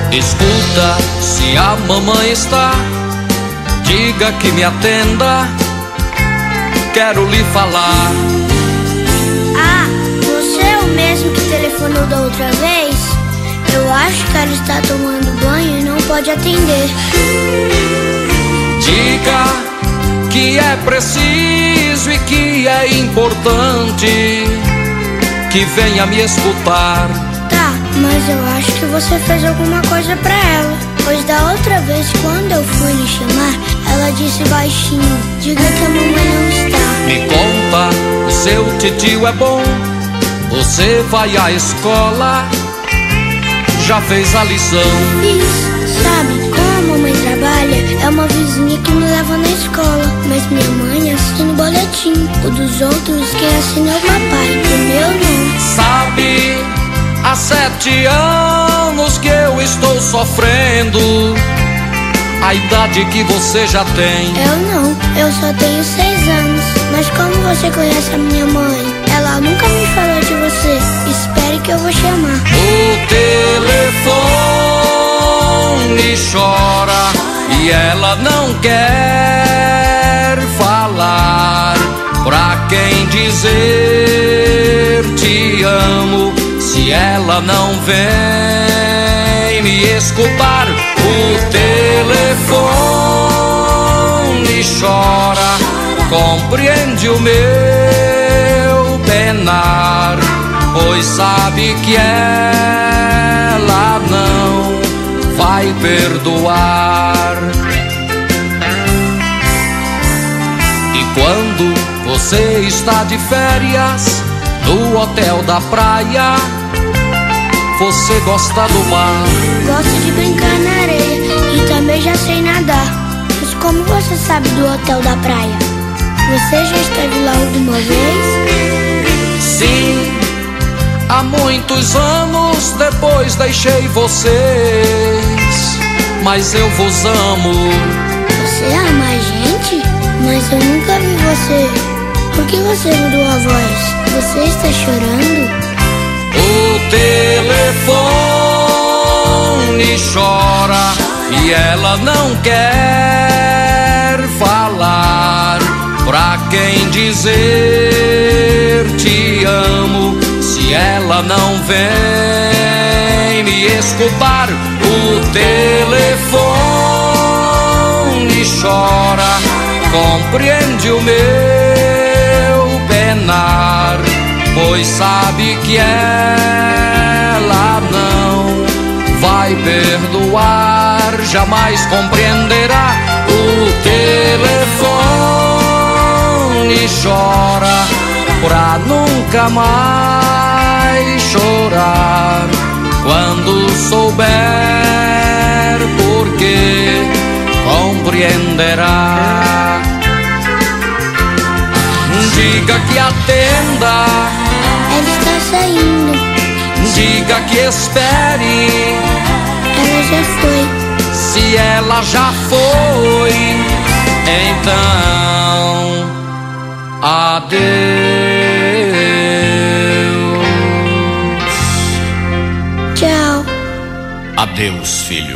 Escuta, se a mamãe está, diga que me atenda, quero lhe falar. Ah, você é o mesmo que telefonou da outra vez? Eu acho que ela está tomando banho e não pode atender. Diga que é preciso e que é importante que venha me escutar. Tá, mas eu acho que você fez alguma coisa pra ela, pois da outra vez, quando eu fui lhe chamar, ela disse baixinho: diga que a mamãe não está. Me conta, o seu titio é bom? Você vai à escola? Já fez a lição? Fiz, sabe, como a mamãe trabalha, é uma vizinha que me leva na escola, mas minha mãe assina o boletim. O dos outros quem assina é o papai, o meu não. Sabe, há 7 anos que eu estou sofrendo a idade que você já tem. Eu não, eu só tenho 6 anos. Mas como você conhece a minha mãe? Ela nunca me falou de você. Espere que eu vou chamar. O telefone chora e ela não quer falar. Pra quem dizer te amo, se ela não vem me escutar. O telefone chora, compreende o meu penar, pois sabe que ela não vai perdoar. E quando você está de férias no hotel da praia, você gosta do mar? Gosto de brincar na areia e também já sei nadar. Mas como você sabe do hotel da praia? Você já esteve lá alguma vez? Sim, há muitos anos depois deixei vocês, mas eu vos amo. Você ama a gente? Mas eu nunca vi você. Por que você mudou a voz? Você está chorando? O telefone chora e ela não quer falar. Pra quem dizer te amo, se ela não vem me escutar. O telefone chora, compreende o meu penar, pois sabe que ela não vai perdoar, jamais compreenderá. O telefone chora pra nunca mais chorar. Quando souber porque compreenderá. Diga que atenda, ela está saindo. Diga que espere, ela já foi. Se ela já foi, então adeus. Tchau. Adeus, filho.